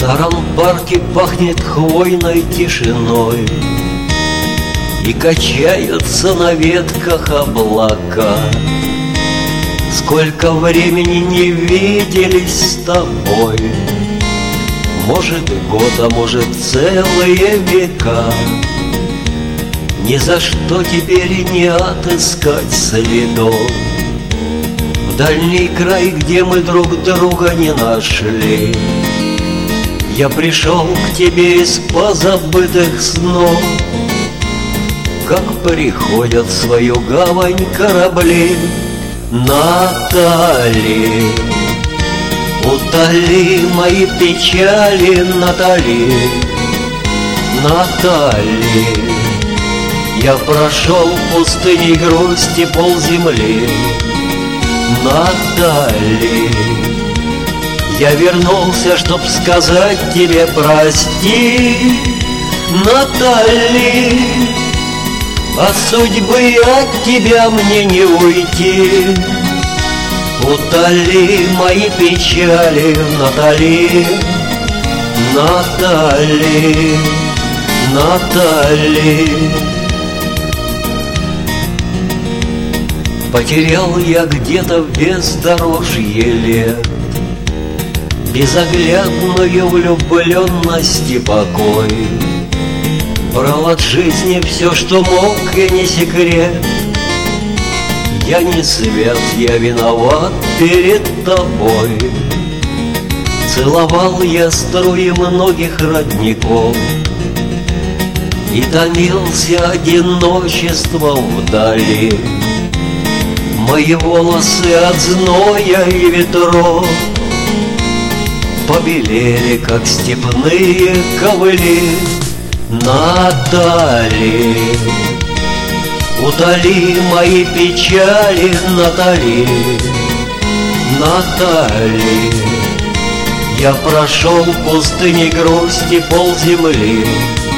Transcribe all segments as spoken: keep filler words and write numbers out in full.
старом парке пахнет хвойной тишиной, и качаются на ветках облака. Сколько времени не виделись с тобой, может и год, а может целые века. Ни за что теперь не отыскать следов в дальний край, где мы друг друга не нашли. Я пришел к тебе из позабытых снов, как приходят в свою гавань корабли. Натали, утоли мои печали, Натали, Натали. Я прошел пустыней грусти полземли, Натали. Я вернулся, чтоб сказать тебе прости, Натали. От судьбы от тебя мне не уйти. Утоли мои печали, Натали, Натали, Натали. Потерял я где-то в бездорожье лет безоглядную влюбленность и покой. Брал от жизни все, что мог, и не секрет. Я не свят, я виноват перед тобой. Целовал я струи многих родников и томился одиночеством вдали. Мои волосы от зноя и ветров побелели, как степные ковыли. Натали, утоли мои печали, Натали, Натали. Я прошел пустыни грусти полземли,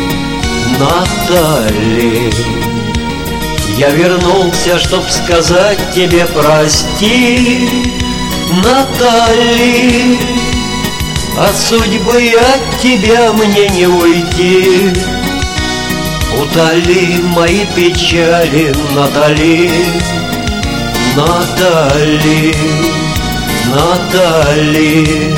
Натали. Я вернулся, чтоб сказать тебе прости, Натали. От судьбы от тебя мне не уйти. Утоли мои печали, Натали, Натали, Натали.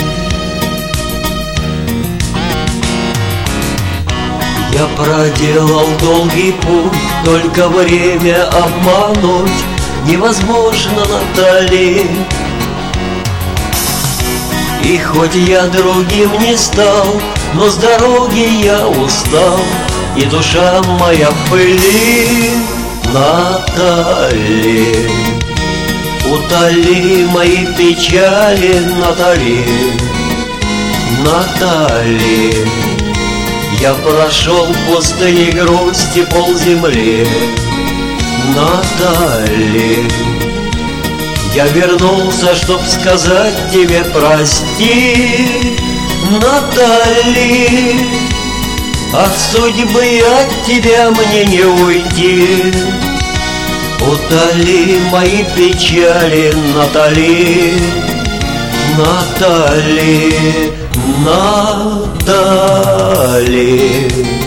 Я проделал долгий путь, только время обмануть невозможно, Натали. И хоть я другим не стал, но с дороги я устал, и душа моя в пыли. Натали, утоли мои печали, Натали, Натали. Я прошел пустыни грусти полземли, Натали. Я вернулся, чтоб сказать тебе прости, Натали. От судьбы от тебя мне не уйти. Утоли мои печали, Натали, Натали, Натали.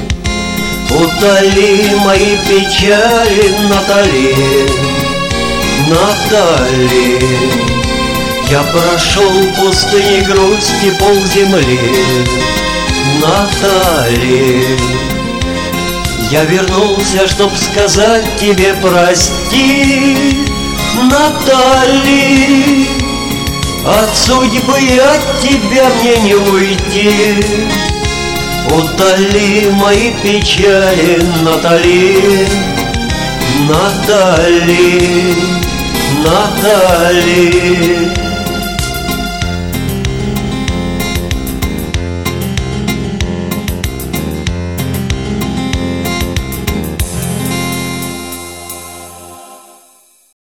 Утоли мои печали, Натали, Натали. Я прошел пустыни грусти полземли, Натали. Я вернулся, чтоб сказать тебе прости, Натали. От судьбы от тебя мне не уйти. Утоли мои печали, Натали, Натали, Натали.